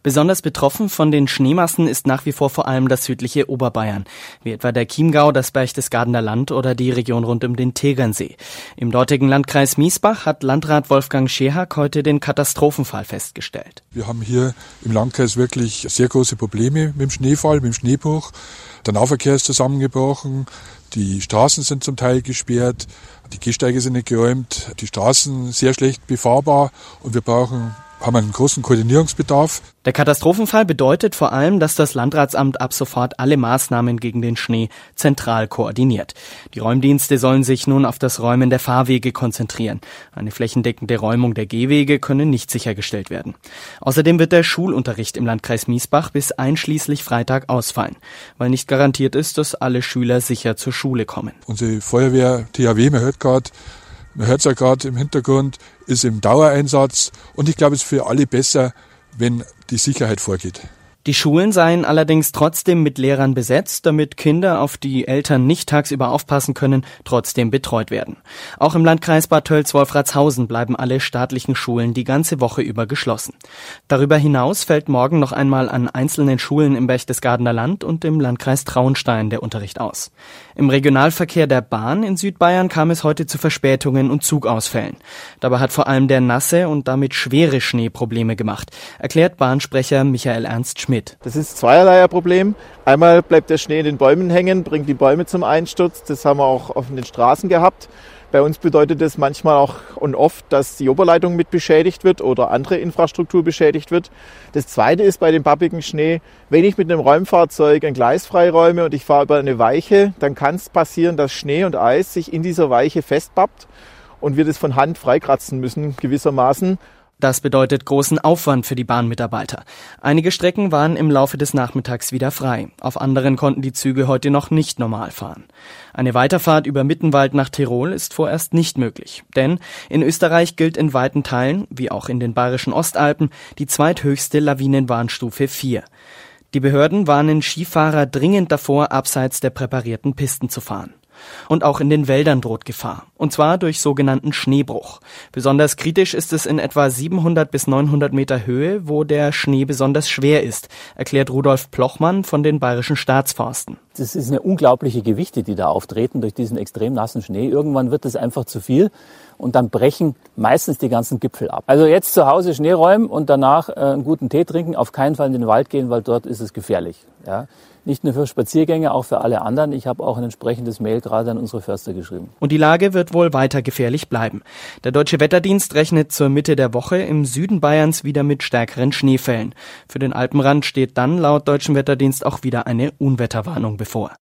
Besonders betroffen von den Schneemassen ist nach wie vor allem das südliche Oberbayern, wie etwa der Chiemgau, das Berchtesgadener Land oder die Region rund um den Tegernsee. Im dortigen Landkreis Miesbach hat Landrat Wolfgang Scherhack heute den Katastrophenfall festgestellt. Wir haben hier im Landkreis wirklich sehr große Probleme mit dem Schneefall, mit dem Schneebruch. Der Nahverkehr ist zusammengebrochen, die Straßen sind zum Teil gesperrt, die Gehsteige sind nicht geräumt, die Straßen sehr schlecht befahrbar und wir haben einen großen Koordinierungsbedarf. Der Katastrophenfall bedeutet vor allem, dass das Landratsamt ab sofort alle Maßnahmen gegen den Schnee zentral koordiniert. Die Räumdienste sollen sich nun auf das Räumen der Fahrwege konzentrieren. Eine flächendeckende Räumung der Gehwege könne nicht sichergestellt werden. Außerdem wird der Schulunterricht im Landkreis Miesbach bis einschließlich Freitag ausfallen, weil nicht garantiert ist, dass alle Schüler sicher zur Schule kommen. Unsere Feuerwehr THW, man hört es ja gerade im Hintergrund, ist im Dauereinsatz und ich glaube, es ist für alle besser, wenn die Sicherheit vorgeht. Die Schulen seien allerdings trotzdem mit Lehrern besetzt, damit Kinder, auf die Eltern nicht tagsüber aufpassen können, trotzdem betreut werden. Auch im Landkreis Bad Tölz-Wolfratshausen bleiben alle staatlichen Schulen die ganze Woche über geschlossen. Darüber hinaus fällt morgen noch einmal an einzelnen Schulen im Berchtesgadener Land und im Landkreis Traunstein der Unterricht aus. Im Regionalverkehr der Bahn in Südbayern kam es heute zu Verspätungen und Zugausfällen. Dabei hat vor allem der nasse und damit schwere Schnee Probleme gemacht, erklärt Bahnsprecher Michael Ernst Schmidt. Das ist zweierlei ein Problem. Einmal bleibt der Schnee in den Bäumen hängen, bringt die Bäume zum Einsturz. Das haben wir auch auf den Straßen gehabt. Bei uns bedeutet das manchmal auch und oft, dass die Oberleitung mit beschädigt wird oder andere Infrastruktur beschädigt wird. Das Zweite ist bei dem pappigen Schnee, wenn ich mit einem Räumfahrzeug ein Gleis freiräume und ich fahre über eine Weiche, dann kann es passieren, dass Schnee und Eis sich in dieser Weiche festpappt und wir das von Hand freikratzen müssen gewissermaßen. Das bedeutet großen Aufwand für die Bahnmitarbeiter. Einige Strecken waren im Laufe des Nachmittags wieder frei. Auf anderen konnten die Züge heute noch nicht normal fahren. Eine Weiterfahrt über Mittenwald nach Tirol ist vorerst nicht möglich. Denn in Österreich gilt in weiten Teilen, wie auch in den bayerischen Ostalpen, die zweithöchste Lawinenwarnstufe 4. Die Behörden warnen Skifahrer dringend davor, abseits der präparierten Pisten zu fahren. Und auch in den Wäldern droht Gefahr. Und zwar durch sogenannten Schneebruch. Besonders kritisch ist es in etwa 700 bis 900 Meter Höhe, wo der Schnee besonders schwer ist, erklärt Rudolf Plochmann von den Bayerischen Staatsforsten. Das ist eine unglaubliche Gewichte, die da auftreten durch diesen extrem nassen Schnee. Irgendwann wird es einfach zu viel und dann brechen meistens die ganzen Gipfel ab. Also jetzt zu Hause Schnee räumen und danach einen guten Tee trinken, auf keinen Fall in den Wald gehen, weil dort ist es gefährlich. Ja? Nicht nur für Spaziergänge, auch für alle anderen. Ich habe auch ein entsprechendes Mail gerade an unsere Förster geschrieben. Und die Lage wird wohl weiter gefährlich bleiben. Der Deutsche Wetterdienst rechnet zur Mitte der Woche im Süden Bayerns wieder mit stärkeren Schneefällen. Für den Alpenrand steht dann laut Deutschen Wetterdienst auch wieder eine Unwetterwarnung bevor.